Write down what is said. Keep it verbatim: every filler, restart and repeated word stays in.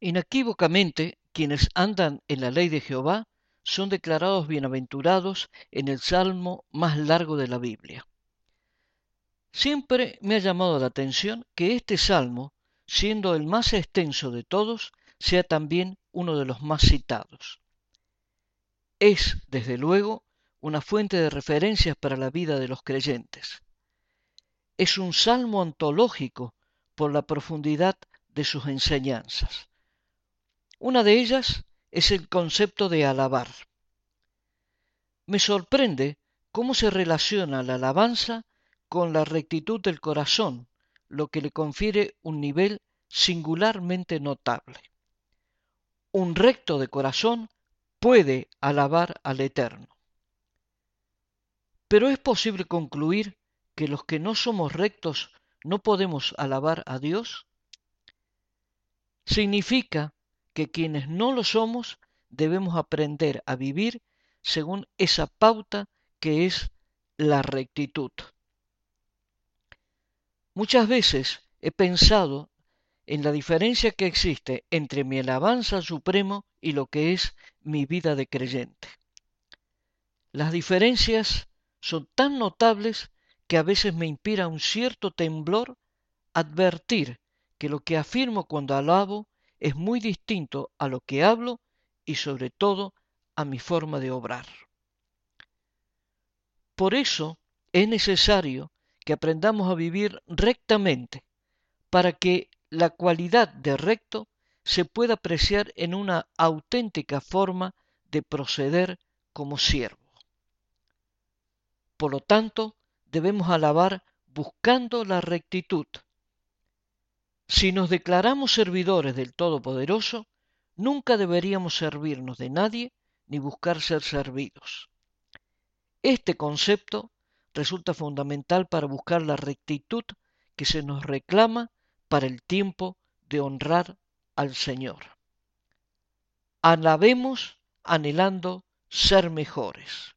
Inequívocamente, quienes andan en la ley de Jehová son declarados bienaventurados en el salmo más largo de la Biblia. Siempre me ha llamado la atención que este salmo, siendo el más extenso de todos, sea también uno de los más citados. Es, desde luego, una fuente de referencias para la vida de los creyentes. Es un salmo antológico por la profundidad de sus enseñanzas. Una de ellas es el concepto de alabar. Me sorprende cómo se relaciona la alabanza con la rectitud del corazón, lo que le confiere un nivel singularmente notable. Un recto de corazón puede alabar al Eterno. Pero es posible concluir que los que no somos rectos no podemos alabar a Dios. Significa que quienes no lo somos debemos aprender a vivir según esa pauta que es la rectitud. Muchas veces he pensado en la diferencia que existe entre mi alabanza al Supremo y lo que es mi vida de creyente. Las diferencias son tan notables que a veces me inspira un cierto temblor advertir que lo que afirmo cuando alabo es muy distinto a lo que hablo y sobre todo a mi forma de obrar. Por eso es necesario que aprendamos a vivir rectamente para que la cualidad de recto se pueda apreciar en una auténtica forma de proceder como siervo. Por lo tanto, debemos alabar buscando la rectitud. Si nos declaramos servidores del Todopoderoso, nunca deberíamos servirnos de nadie ni buscar ser servidos. Este concepto resulta fundamental para buscar la rectitud que se nos reclama para el tiempo de honrar al Señor. Alabemos anhelando ser mejores.